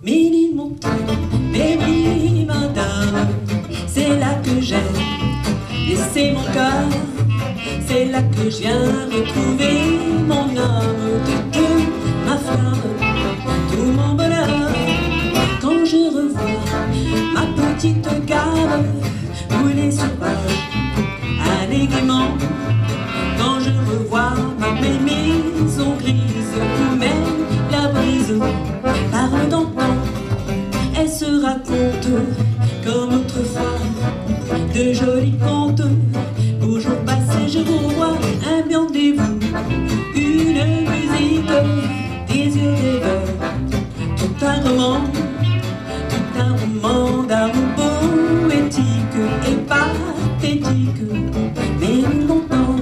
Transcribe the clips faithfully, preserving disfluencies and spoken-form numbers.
Ménilmontant, mais oui, madame, c'est là que j'aime laisser mon cœur, c'est là que je viens retrouver mon âme, toute ma flamme, tout mon bonheur. Quand je revois ma petite cave brûlée sauvage allègrement, quand je revois ma belle maison grise où même la brise parle d'antan, elle se raconte comme autrefois de jolis contes. Au jour passé je vous revois ambiantez-vous une musique, des yeux rêveurs, tout un roman, tout un roman d'amour poétique et pathétique, mais longtemps.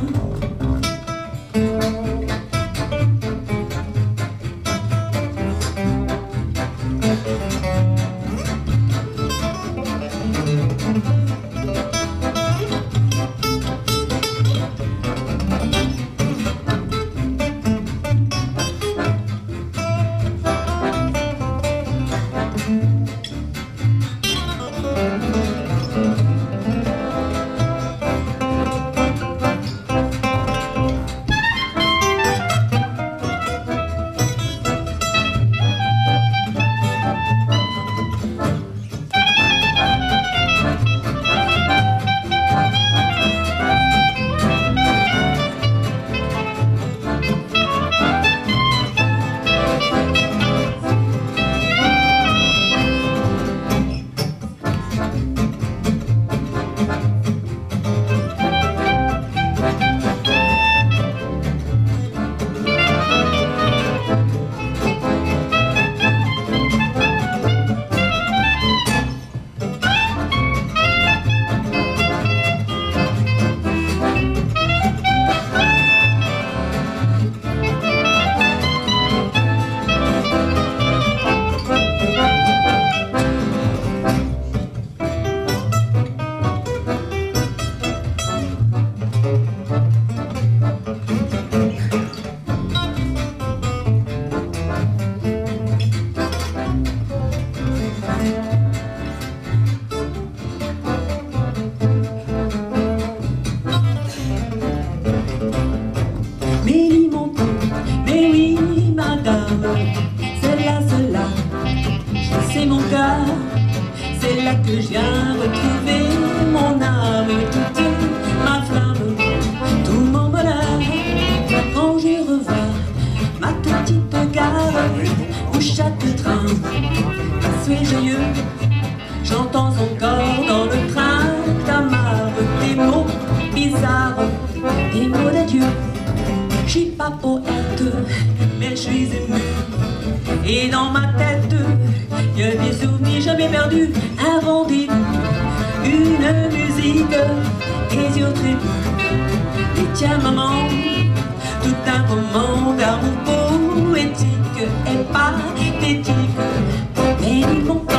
Ménilmontant, mais oui, madame, c'est là, c'est là, c'est mon cœur, c'est là que je viens retrouver mon âme, toute ma flamme, tout mon bonheur. Quand je revois ma petite gare où chaque train passe joyeux, j'entends encore dans le train d'amarre des mots bizarres, des mots d'adieu. Je suis pas poète, mais je suis ému. Et dans ma tête, y a des souvenirs jamais perdus. Un rendez-vous, une musique, des yeux très doux. Et tiens maman, tout un roman d'amour poétique et pathétique. Mais mon